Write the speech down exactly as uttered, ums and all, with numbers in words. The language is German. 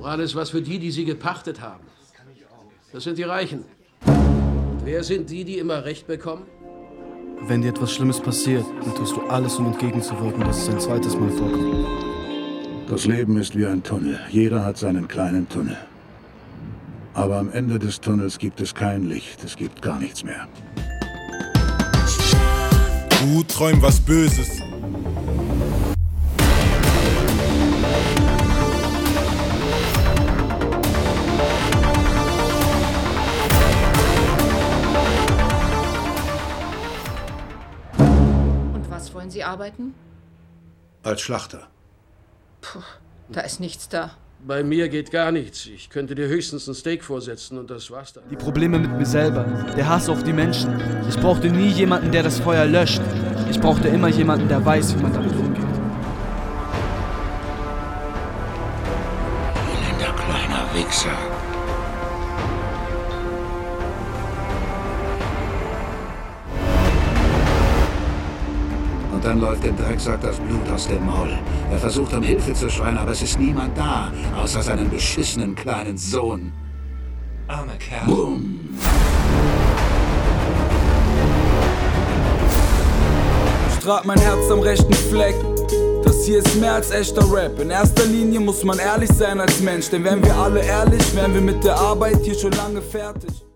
Auch alles, was für die, die sie gepachtet haben. Das sind die Reichen. Und wer sind die, die immer Recht bekommen? Wenn dir etwas Schlimmes passiert, dann tust du alles, um entgegenzuwirken, dass es ein zweites Mal vorkommt. Das Leben ist wie ein Tunnel. Jeder hat seinen kleinen Tunnel. Aber am Ende des Tunnels gibt es kein Licht. Es gibt gar nichts mehr. Du träum was Böses. Und was wollen Sie arbeiten? Als Schlachter. Puh, da ist nichts da. Bei mir geht gar nichts. Ich könnte dir höchstens ein Steak vorsetzen und das war's dann. Die Probleme mit mir selber, der Hass auf die Menschen. Ich brauchte nie jemanden, der das Feuer löscht. Ich brauchte immer jemanden, der weiß, wie man damit umgeht. Elender kleiner Wichser. Und dann läuft dem Drecksack das Blut aus dem Maul. Er versucht um Hilfe zu schreien, aber es ist niemand da, außer seinen beschissenen kleinen Sohn. Armer Kerl. Boom! Ich trag mein Herz am rechten Fleck. Das hier ist mehr als echter Rap. In erster Linie muss man ehrlich sein als Mensch. Denn wären wir alle ehrlich, wären wir mit der Arbeit hier schon lange fertig.